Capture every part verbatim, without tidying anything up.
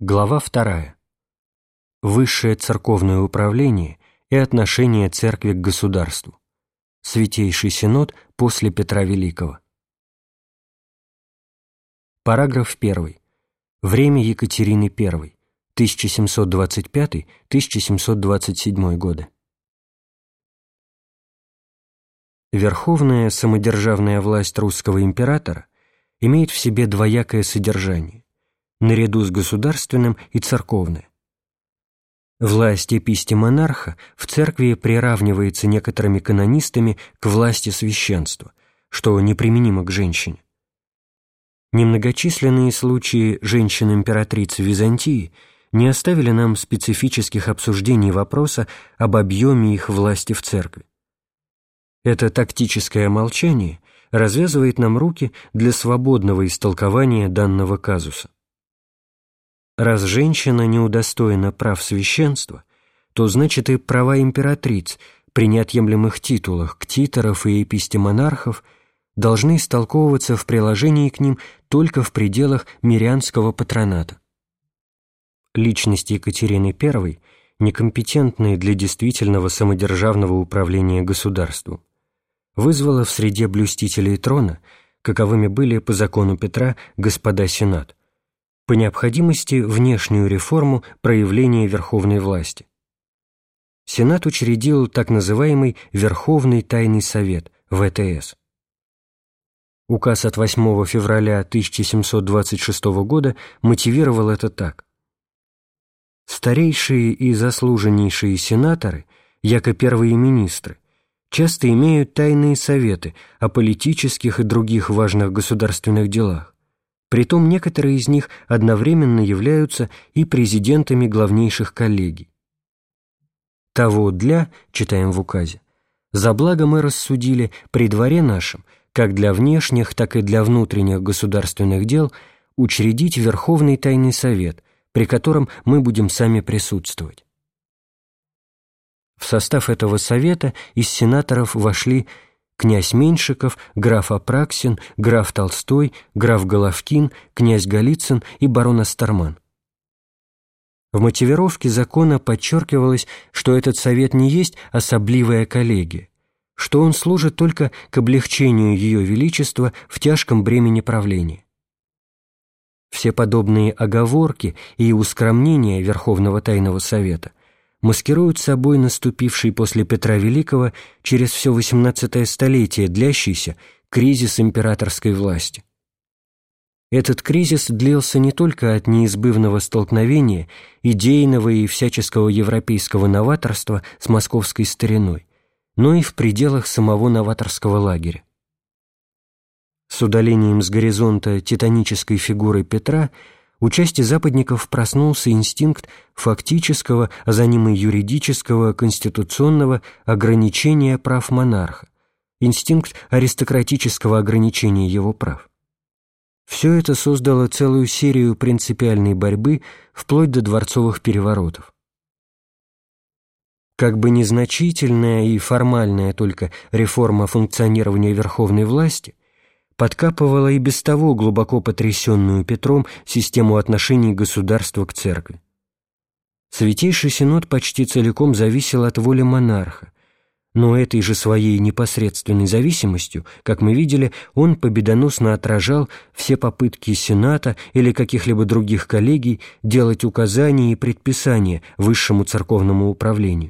Глава вторая. Высшее церковное управление и отношение Церкви к государству. Святейший Синод после Петра Великого. Параграф первый. Время Екатерины Первой. тысяча семьсот двадцать пятый — тысяча семьсот двадцать седьмой годы. Верховная самодержавная власть русского императора имеет в себе двоякое содержание, наряду с государственным и церковное. Власть епистемонарха в церкви приравнивается некоторыми канонистами к власти священства, что неприменимо к женщине. Немногочисленные случаи женщин-императриц Византии не оставили нам специфических обсуждений вопроса об объеме их власти в церкви. Это тактическое молчание развязывает нам руки для свободного истолкования данного казуса. Раз женщина не удостоена прав священства, то значит и права императриц при неотъемлемых титулах ктиторов и епистемонархов должны истолковываться в приложении к ним только в пределах мирянского патроната. Личность Екатерины Первой, некомпетентная для действительного самодержавного управления государством, вызвала в среде блюстителей трона, каковыми были по закону Петра господа Сенат, по необходимости внешнюю реформу проявления верховной власти. Сенат учредил так называемый Верховный Тайный Совет, вэ тэ эс. Указ от восьмого февраля тысяча семьсот двадцать шестого года мотивировал это так. Старейшие и заслуженнейшие сенаторы, яко первые министры, часто имеют тайные советы о политических и других важных государственных делах. Притом некоторые из них одновременно являются и президентами главнейших коллегий. Того для, читаем в указе, за благо мы рассудили при дворе нашем, как для внешних, так и для внутренних государственных дел, учредить Верховный Тайный Совет, при котором мы будем сами присутствовать. В состав этого совета из сенаторов вошли князь Меньшиков, граф Апраксин, граф Толстой, граф Головкин, князь Голицын и барон Астерман. В мотивировке закона подчеркивалось, что этот совет не есть особливая коллегия, что он служит только к облегчению Ее Величества в тяжком бремени правления. Все подобные оговорки и ускромнения Верховного Тайного Совета маскируют собой наступивший после Петра Великого через все восемнадцатое столетие длящийся кризис императорской власти. Этот кризис длился не только от неизбывного столкновения идейного и всяческого европейского новаторства с московской стариной, но и в пределах самого новаторского лагеря. С удалением с горизонта титанической фигуры Петра у части западников проснулся инстинкт фактического, а за ним и юридического, конституционного ограничения прав монарха, инстинкт аристократического ограничения его прав. Все это создало целую серию принципиальной борьбы вплоть до дворцовых переворотов. Как бы незначительная и формальная только реформа функционирования верховной власти подкапывала и без того глубоко потрясенную Петром систему отношений государства к церкви. Святейший Синод почти целиком зависел от воли монарха, но этой же своей непосредственной зависимостью, как мы видели, он победоносно отражал все попытки Сената или каких-либо других коллегий делать указания и предписания высшему церковному управлению.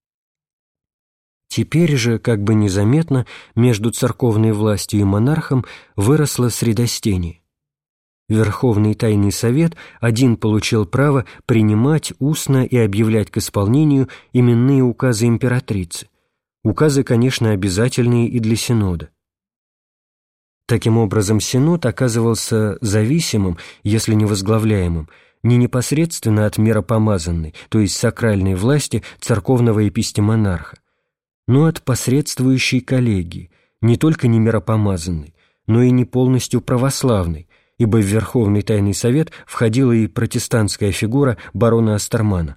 Теперь же, как бы незаметно, между церковной властью и монархом выросло средостение. Верховный Тайный Совет один получил право принимать устно и объявлять к исполнению именные указы императрицы. Указы, конечно, обязательные и для Синода. Таким образом, Синод оказывался зависимым, если не возглавляемым, не непосредственно от миропомазанной, то есть сакральной власти церковного епистемонарха, но от посредствующей коллегии, не только не миропомазанной, но и не полностью православной, ибо в Верховный Тайный Совет входила и протестантская фигура барона Астермана.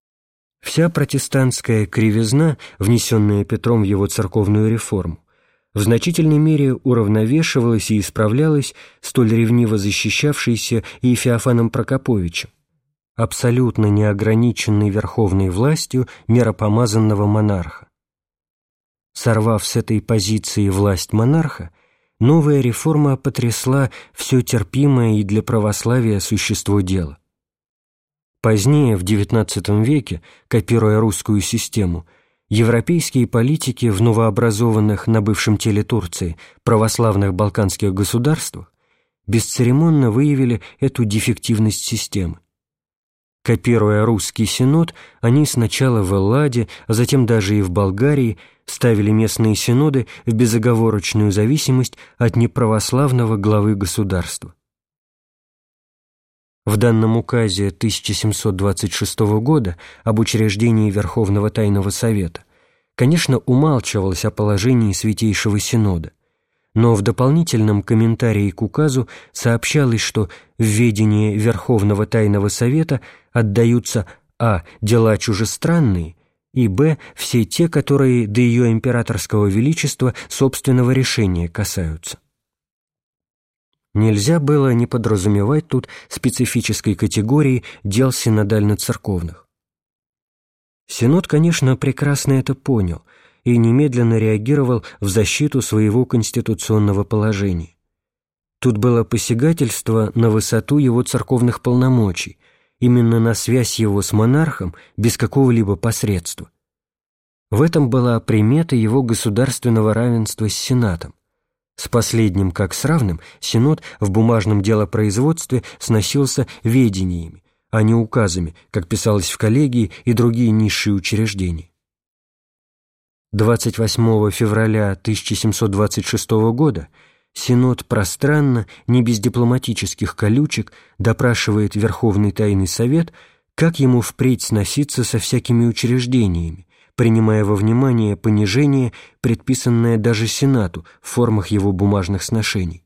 Вся протестантская кривизна, внесенная Петром в его церковную реформу, в значительной мере уравновешивалась и исправлялась столь ревниво защищавшейся и Феофаном Прокоповичем, абсолютно неограниченной верховной властью миропомазанного монарха. Сорвав с этой позиции власть монарха, новая реформа потрясла все терпимое и для православия существо дела. Позднее, в девятнадцатом веке, копируя русскую систему, европейские политики в новообразованных на бывшем теле Турции православных балканских государствах бесцеремонно выявили эту дефективность системы. Копируя русский синод, они сначала в Элладе, а затем даже и в Болгарии ставили местные синоды в безоговорочную зависимость от неправославного главы государства. В данном указе тысяча семьсот двадцать шестого года об учреждении Верховного Тайного Совета, конечно, умалчивалось о положении Святейшего Синода, но в дополнительном комментарии к указу сообщалось, что в ведение Верховного Тайного Совета отдаются а. дела чужестранные и б. все те, которые до ее императорского величества собственного решения касаются. Нельзя было не подразумевать тут специфической категории дел синодально-церковных. Синод, конечно, прекрасно это понял и немедленно реагировал в защиту своего конституционного положения. Тут было посягательство на высоту его церковных полномочий, именно на связь его с монархом без какого-либо посредства. В этом была примета его государственного равенства с Сенатом. С последним, как с равным, Синод в бумажном делопроизводстве сносился ведениями, а не указами, как писалось в коллегии и другие низшие учреждения. двадцать восьмого февраля тысяча семьсот двадцать шестого года Синод пространно, не без дипломатических колючек, допрашивает Верховный Тайный Совет, как ему впредь сноситься со всякими учреждениями, принимая во внимание понижение, предписанное даже Сенату в формах его бумажных сношений.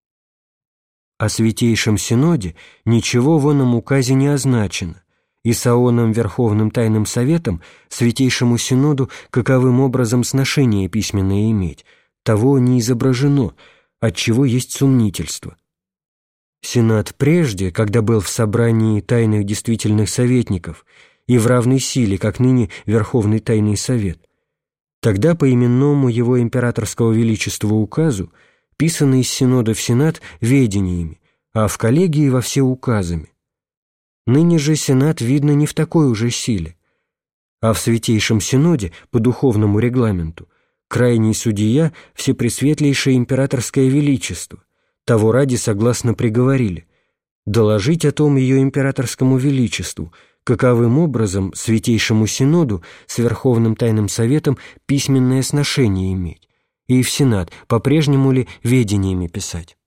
О Святейшем Синоде ничего в оном указе не означено, и с оным Верховным Тайным Советом Святейшему Синоду каковым образом сношение письменное иметь, того не изображено, отчего есть сомнительство. Сенат прежде, когда был в собрании тайных действительных советников, и в равной силе, как ныне Верховный Тайный Совет, тогда по именному его императорского величества указу писаны из Синода в Сенат ведениями, а в коллегии во все указами. Ныне же Сенат, видно, не в такой уже силе, а в Святейшем Синоде по духовному регламенту крайний судья Всепресветлейшее императорское величество, того ради согласно приговорили, доложить о том ее императорскому величеству, каковым образом Святейшему Синоду с Верховным Тайным Советом письменное сношение иметь, и в Сенат по-прежнему ли ведениями писать.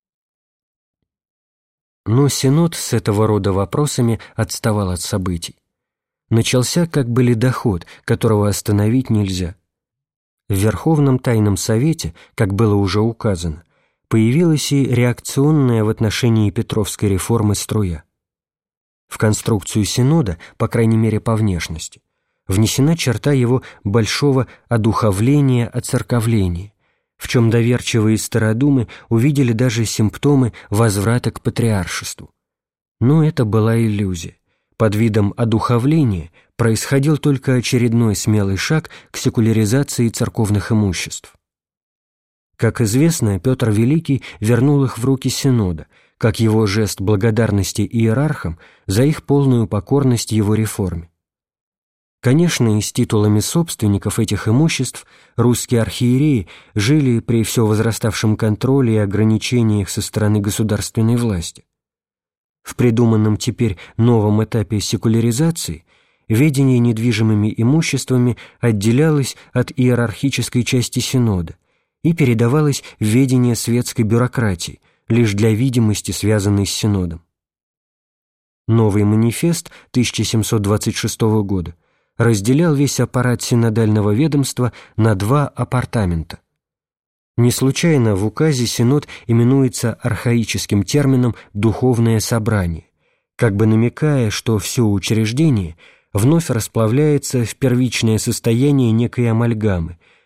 Но Синод с этого рода вопросами отставал от событий. Начался как бы ледоход, которого остановить нельзя. В Верховном Тайном Совете, как было уже указано, появилась и реакционная в отношении Петровской реформы струя. В конструкцию Синода, по крайней мере по внешности, внесена черта его большого одуховления-оцерковления, в чем доверчивые стародумы увидели даже симптомы возврата к патриаршеству. Но это была иллюзия. Под видом одуховления происходил только очередной смелый шаг к секуляризации церковных имуществ. Как известно, Петр Великий вернул их в руки Синода, как его жест благодарности иерархам за их полную покорность его реформе. Конечно, и с титулами собственников этих имуществ русские архиереи жили при все возраставшем контроле и ограничениях со стороны государственной власти. В придуманном теперь новом этапе секуляризации ведение недвижимыми имуществами отделялось от иерархической части Синода и передавалось в ведение светской бюрократии, лишь для видимости, связанной с Синодом. Новый манифест тысяча семьсот двадцать шестого года разделял весь аппарат синодального ведомства на два апартамента. Не случайно в указе Синод именуется архаическим термином «духовное собрание», как бы намекая, что все учреждение вновь расплавляется в первичное состояние некой амальгамы,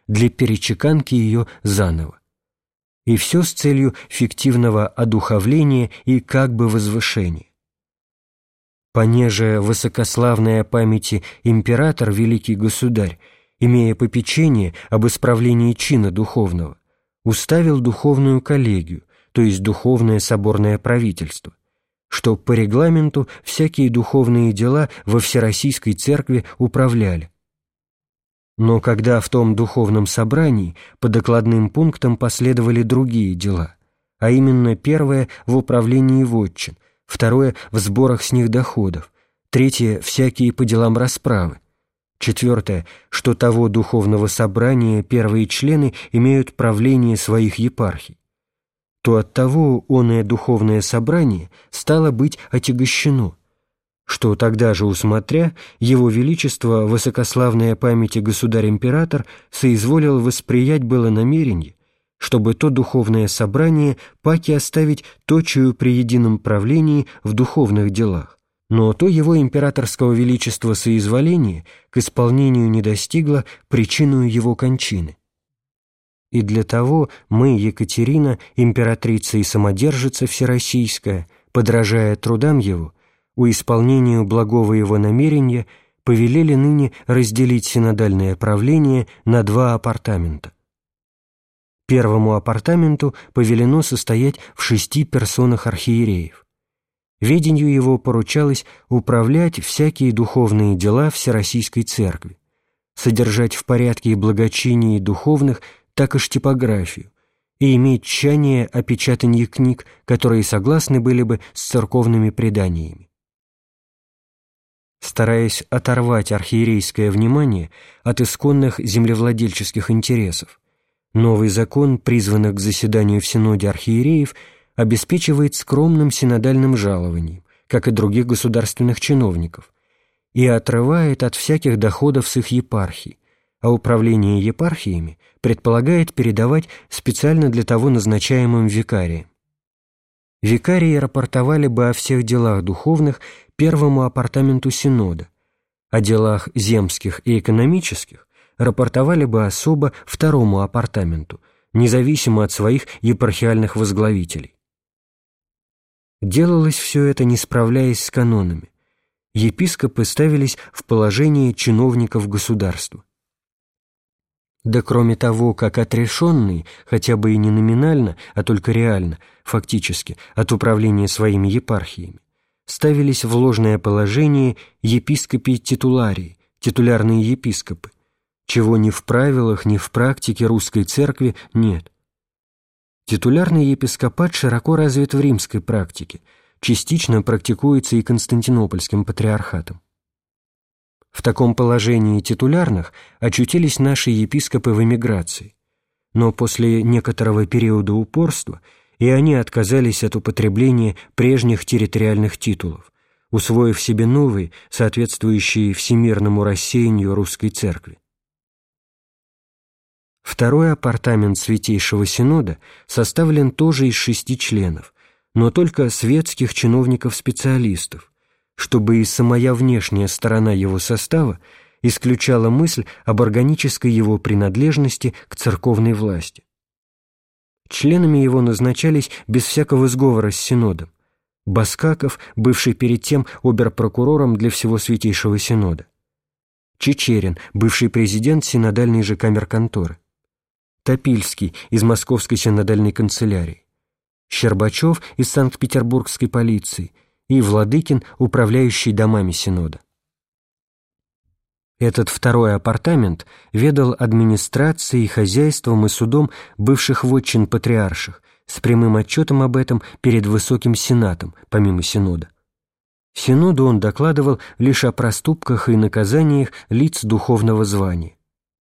для перечеканки ее заново. И все с целью фиктивного одуховления и как бы возвышения. Понеже высокославная памяти император, великий государь, имея попечение об исправлении чина духовного, уставил духовную коллегию, то есть духовное соборное правительство, что по регламенту всякие духовные дела во Всероссийской Церкви управляли. Но когда в том духовном собрании по докладным пунктам последовали другие дела, а именно первое в управлении вотчин, второе в сборах с них доходов, третье всякие по делам расправы, четвертое, что того духовного собрания первые члены имеют правление своих епархий, то оттого оное духовное собрание стало быть отягощено, что тогда же, усмотря, его величество, высокославная памяти государь-император, соизволил восприять было намерение, чтобы то духовное собрание паки оставить точию при едином правлении в духовных делах, но то его императорского величества соизволение к исполнению не достигло причиною его кончины. И для того мы, Екатерина, императрица и самодержица всероссийская, подражая трудам его, у исполнению благого его намерения повелели ныне разделить синодальное правление на два апартамента. Первому апартаменту повелено состоять в шести персонах архиереев. Ведению его поручалось управлять всякие духовные дела Всероссийской Церкви, содержать в порядке и благочинии духовных так и типографию, и иметь тщание о печатании книг, которые согласны были бы с церковными преданиями. Стараясь оторвать архиерейское внимание от исконных землевладельческих интересов, новый закон, призванный к заседанию в Синоде архиереев, обеспечивает скромным синодальным жалованием, как и других государственных чиновников, и отрывает от всяких доходов с их епархий, а управление епархиями предполагает передавать специально для того назначаемым викариям. Викарии рапортовали бы о всех делах духовных первому апартаменту Синода, о делах земских и экономических рапортовали бы особо второму апартаменту, независимо от своих епархиальных возглавителей. Делалось все это, не справляясь с канонами. Епископы ставились в положение чиновников государства. Да кроме того, как отрешенные, хотя бы и не номинально, а только реально, фактически, от управления своими епархиями, ставились в ложное положение епископи-титуларии, титулярные епископы, чего ни в правилах, ни в практике русской церкви нет. Титулярный епископат широко развит в римской практике, частично практикуется и Константинопольским патриархатом. В таком положении титулярных очутились наши епископы в эмиграции, но после некоторого периода упорства и они отказались от употребления прежних территориальных титулов, усвоив себе новые, соответствующие всемирному рассеянию русской церкви. Второй апартамент Святейшего Синода составлен тоже из шести членов, но только светских чиновников-специалистов, чтобы и самая внешняя сторона его состава исключала мысль об органической его принадлежности к церковной власти. Членами его назначались без всякого сговора с Синодом Баскаков, бывший перед тем обер-прокурором для всего Святейшего Синода, Чичерин, бывший президент синодальной же камер-конторы, Топильский из Московской синодальной канцелярии, Щербачев из Санкт-Петербургской полиции и Владыкин, управляющий домами Синода. Этот второй апартамент ведал администрацией, хозяйством и судом бывших вотчин патриарших с прямым отчетом об этом перед Высоким Сенатом, помимо Синода. Синоду он докладывал лишь о проступках и наказаниях лиц духовного звания.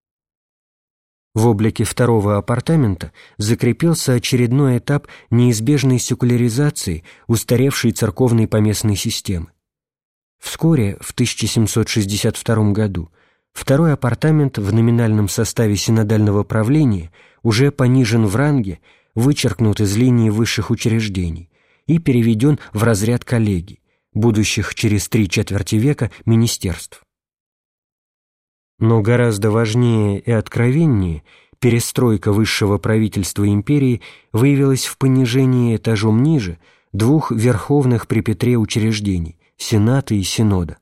В облике второго апартамента закрепился очередной этап неизбежной секуляризации устаревшей церковной поместной системы. Вскоре, в тысяча семьсот шестьдесят втором году, второй апартамент в номинальном составе синодального правления уже понижен в ранге, вычеркнут из линии высших учреждений и переведен в разряд коллегий, будущих через три четверти века министерств. Но гораздо важнее и откровеннее перестройка высшего правительства империи выявилась в понижении этажом ниже двух верховных при Петре учреждений – Сената и Синода.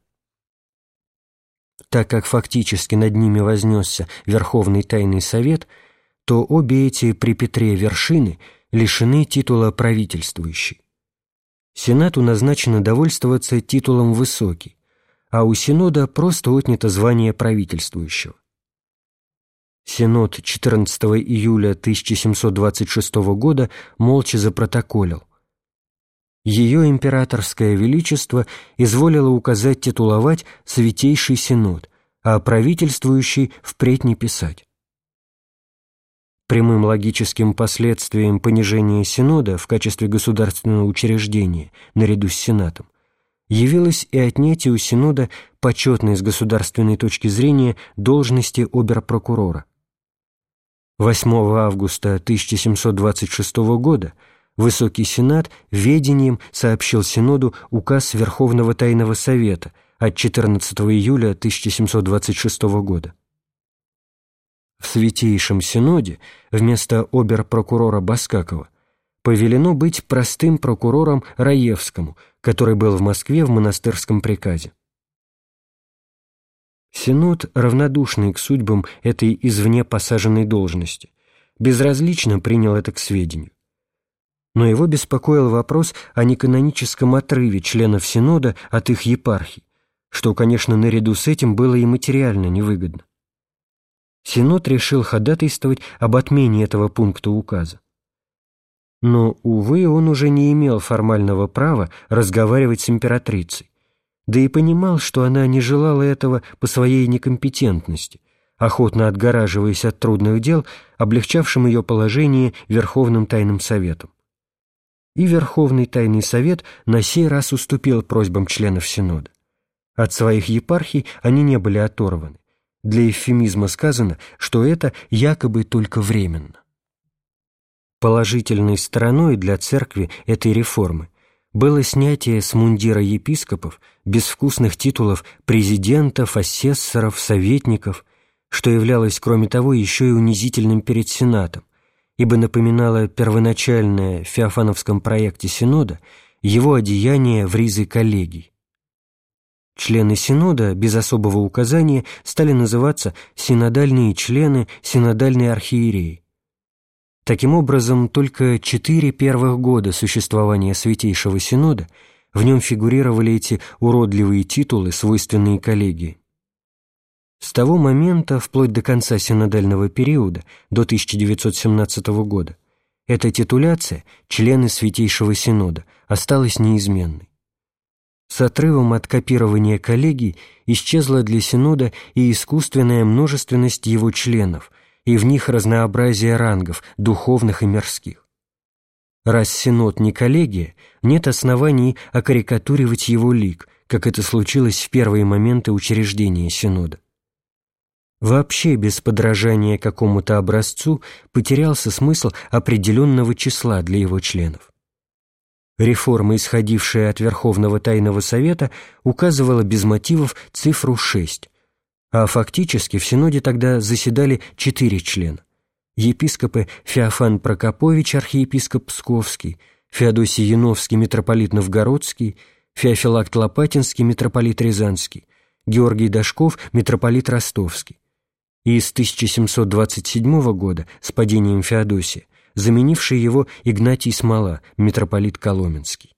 Так как фактически над ними вознесся Верховный Тайный Совет, то обе эти при Петре вершины лишены титула правительствующей. Сенату назначено довольствоваться титулом «высокий», а у Синода просто отнято звание правительствующего. Синод четырнадцатого июля тысяча семьсот двадцать шестого года молча запротоколил: Ее императорское величество изволило указать титуловать Святейший Синод, а правительствующий впредь не писать. Прямым логическим последствием понижения Синода в качестве государственного учреждения наряду с Сенатом явилось и отнятие у Синода почетной с государственной точки зрения должности обер-прокурора. восьмого августа тысяча семьсот двадцать шестого года Высокий Сенат ведением сообщил Синоду указ Верховного Тайного Совета от четырнадцатого июля тысяча семьсот двадцать шестого года. В Святейшем Синоде вместо обер-прокурора Баскакова повелено быть простым прокурором Раевскому, который был в Москве в монастырском приказе. Синод, равнодушный к судьбам этой извне посаженной должности, безразлично принял это к сведению. Но его беспокоил вопрос о неканоническом отрыве членов Синода от их епархий, что, конечно, наряду с этим было и материально невыгодно. Синод решил ходатайствовать об отмене этого пункта указа. Но, увы, он уже не имел формального права разговаривать с императрицей, да и понимал, что она не желала этого по своей некомпетентности, охотно отгораживаясь от трудных дел, облегчавшим ее положение Верховным Тайным Советом. И Верховный Тайный Совет на сей раз уступил просьбам членов Синода. От своих епархий они не были оторваны. Для эвфемизма сказано, что это якобы только временно. Положительной стороной для церкви этой реформы было снятие с мундира епископов безвкусных титулов президентов, асессоров, советников, что являлось, кроме того, еще и унизительным перед Сенатом, ибо напоминало первоначальное в Феофановском проекте Синода его одеяние в ризы коллегий. Члены Синода без особого указания стали называться синодальные члены, синодальные архиереи. Таким образом, только четыре первых года существования Святейшего Синода в нем фигурировали эти уродливые титулы, свойственные коллегии. С того момента, вплоть до конца синодального периода, до тысяча девятьсот семнадцатого года, эта титуляция, члены Святейшего Синода, осталась неизменной. С отрывом от копирования коллегий исчезла для Синода и искусственная множественность его членов, и в них разнообразие рангов, духовных и мирских. Раз Синод не коллегия, нет оснований окарикатуривать его лик, как это случилось в первые моменты учреждения Синода. Вообще без подражания какому-то образцу потерялся смысл определенного числа для его членов. Реформа, исходившая от Верховного Тайного Совета, указывала без мотивов цифру шесть, а фактически в Синоде тогда заседали четыре члена: епископы Феофан Прокопович, архиепископ Псковский, Феодосий Яновский, митрополит Новгородский, Феофилакт Лопатинский, митрополит Рязанский, Георгий Дашков, митрополит Ростовский, и с тысяча семьсот двадцать седьмого года, с падением Феодосия, заменивший его Игнатий Смола, митрополит Коломенский.